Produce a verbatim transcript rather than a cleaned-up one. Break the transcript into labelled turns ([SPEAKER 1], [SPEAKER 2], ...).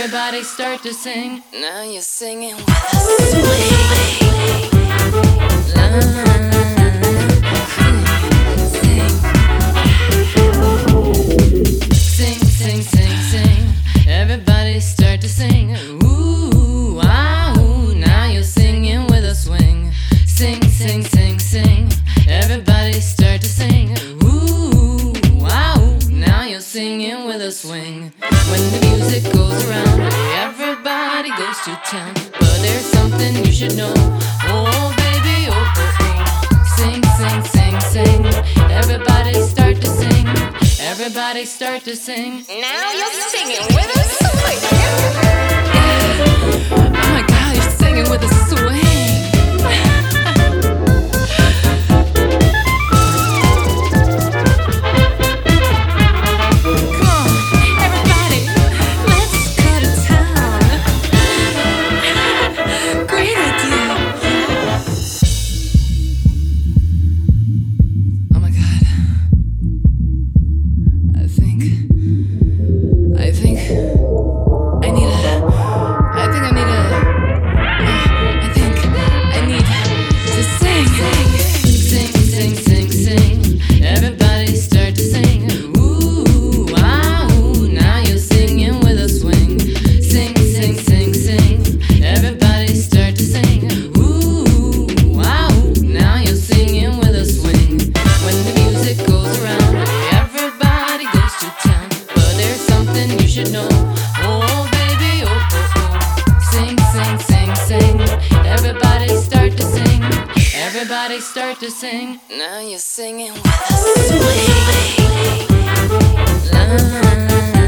[SPEAKER 1] Everybody start to sing.
[SPEAKER 2] Now you're singing with a swing. La, la, la,
[SPEAKER 1] sing, sing, sing, sing. Everybody start to sing. Ooh, ah, ooh. Now you're singing with a swing. Sing, sing, sing, sing. Everybody start to sing. Ooh, ah, ooh. Now you're singing with a swing. When the music goes around, everybody goes to town. But there's something you should know. Oh, baby, oh, oh, oh. Sing, sing, sing, sing. Everybody start to sing. Everybody start to sing.
[SPEAKER 2] now you're singing with a swing.
[SPEAKER 1] Oh my God, you're singing with a swing. Everybody start to sing.
[SPEAKER 2] Now you're singing with a swing.
[SPEAKER 1] La, la, la.